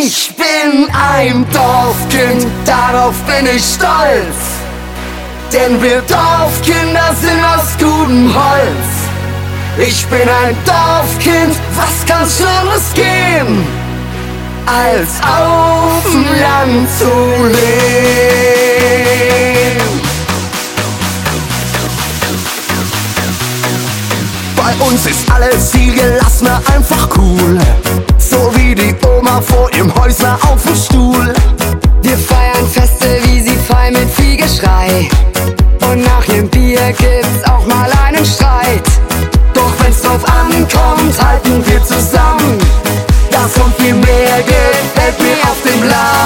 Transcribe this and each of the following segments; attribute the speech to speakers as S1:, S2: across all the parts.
S1: Ich bin ein Dorfkind, darauf bin ich stolz. Denn wir Dorfkinder sind aus gutem Holz. Ich bin ein Dorfkind, was kann Schlimmes geben, als auf dem Land zu leben. Bei uns ist alles viel gelassener, einfach cool. So wie die Oma vor ihrem Häusler auf dem Stuhl.
S2: Wir feiern Feste wie sie frei mit viel Geschrei. Und nach dem Bier gibt's auch mal einen Streit.
S1: Doch wenn's drauf ankommt, halten wir zusammen. Das und viel mehr gefällt mir auf dem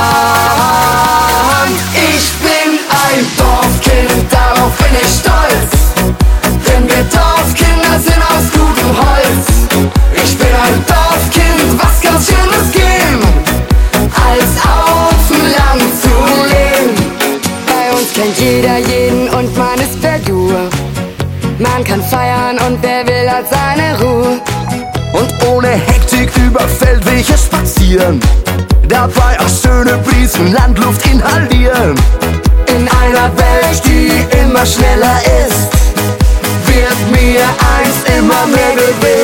S1: Land. Ich bin ein Dorfkind, darauf bin ich stolz. Denn wir Dorfkinder sind aus gutem Holz. Ich bin ein Dorfkind, was kann Schönes geben, als auf dem Land zu leben.
S2: Bei uns kennt jeder jeden und man ist per Du. Man kann feiern und wer will hat seine Ruhe.
S1: Und ohne Hektik über Feldwege spazieren, dabei auch schöne Brisen Landluft inhalieren. In einer Welt, die immer schneller ist, wird mir eins immer mehr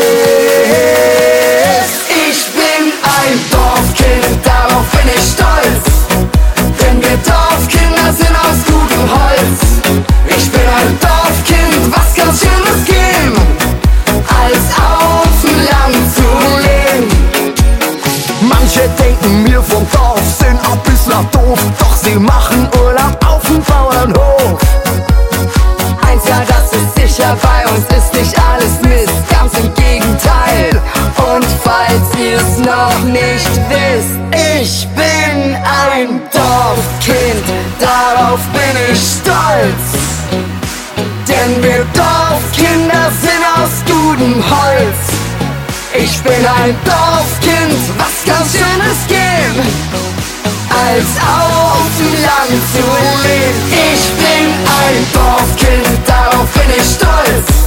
S1: gewiss. Ich bin ein Dorfkind, darauf bin ich stolz. Denn wir Dorfkinder sind aus gutem Holz. Ich bin ein Dorfkind, was kann Schönes geben, als auf dem Land zu leben. Manche denken mir vom Dorf sind ein bisschen doof, doch sie machen Urlaub auf dem Bauernhof.
S2: Eins, ja, das ist sicher, bei uns ist nicht alles Mist, ganz im Gegenteil. Und falls ihr's noch nicht wisst,
S1: Ich bin ein Dorfkind, darauf bin ich stolz. Denn wir Dorfkinder sind aus gutem Holz. Ich bin ein Dorfkind, was kann Schönes geben, als auf dem Land zu leben. Ich bin ein Dorfkind, darauf bin ich stolz.